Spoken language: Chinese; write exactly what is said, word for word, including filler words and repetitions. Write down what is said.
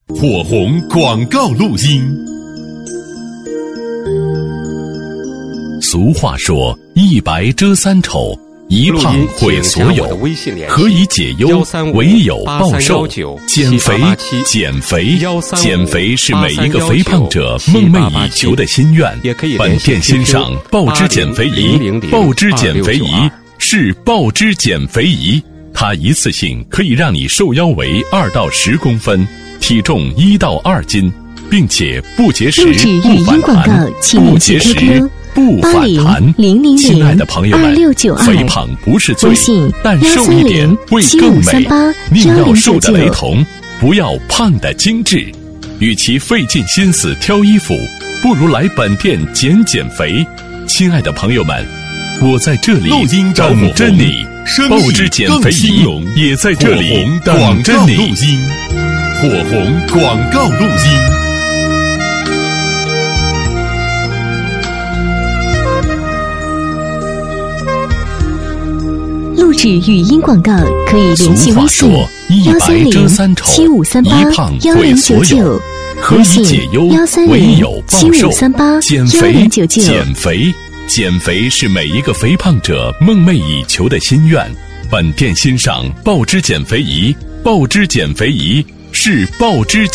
火红广告录音。俗话说，一白遮三丑，一胖毁所有。何以解忧？唯有暴瘦。减肥，减肥，减肥是每一个肥胖者梦寐以求的心愿。本店欣赏爆脂减肥仪，爆脂减肥仪是爆脂减肥仪，它一次性可以让你瘦腰为二到十公分，体重一到二斤，并且不节食不反弹，不节食不反弹。亲爱的朋友们，肥胖不是罪，但瘦一点会更美。宁要瘦的雷同，不要胖的精致。与其费尽心思挑衣服，不如来本店减减肥。亲爱的朋友们，我在这里等着你，爆脂减肥仪也在这里等着你。火红广告录音。 录制语音广告可以联系微信幺三零七五三八幺零九九， 何以解忧？唯有暴瘦。减肥， 减减肥，减肥是每一个肥胖者梦寐以求的心愿。本店欣赏爆脂减肥仪，爆脂减肥仪是爆脂。